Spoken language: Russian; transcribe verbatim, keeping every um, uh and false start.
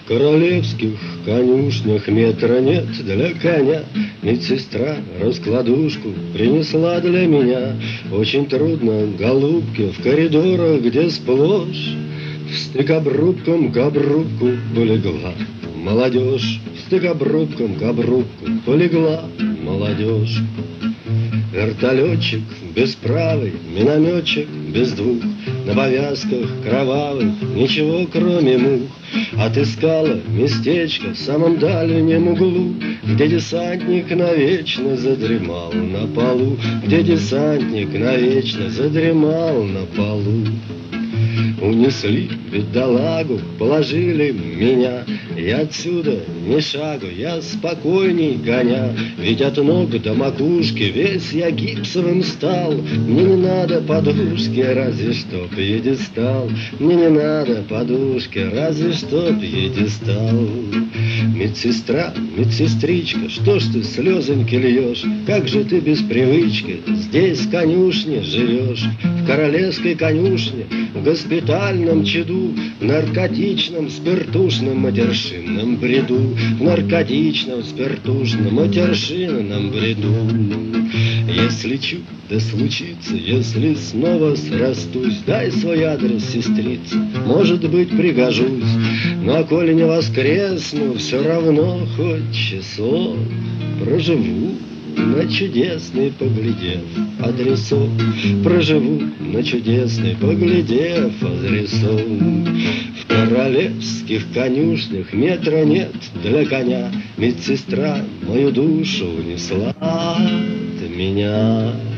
В королевских конюшнях метра нет для коня. Медсестра раскладушку принесла для меня. Очень трудно, голубки, в коридорах, где сплошь в стык обрубком к обрубку полегла молодежь. В стык обрубком к обрубку полегла молодежь. Вертолетчик без правой, минометчик без двух, на повязках кровавых ничего кроме мух. Отыскала местечко в самом дальнем углу, где десантник навечно задремал на полу, где десантник навечно задремал на полу. Унесли бедолагу, положили меня, и отсюда ни шагу, я спокойней гоня. Ведь от ног до макушки весь я гипсовым стал. Мне не надо подушки, разве что пьедестал. Мне не надо подушки, разве что пьедестал. Медсестра, медсестричка, что ж ты слезоньки льешь? Как же ты без привычки здесь в конюшне живешь? В королевской конюшне, в госпитальном чаду, в наркотичном, спиртушном, матершинном бреду, в наркотичном, спиртушном, матершинном бреду. Если чудо случится, если снова срастусь, дай свой адрес, сестрица, может быть, пригожусь. Но коли не воскресну, все равно хоть часок проживу на чудесный, поглядев адресок. Проживу на чудесный, поглядев адресок. В королевских конюшнях метра нет для коня. Медсестра мою душу унесла от меня.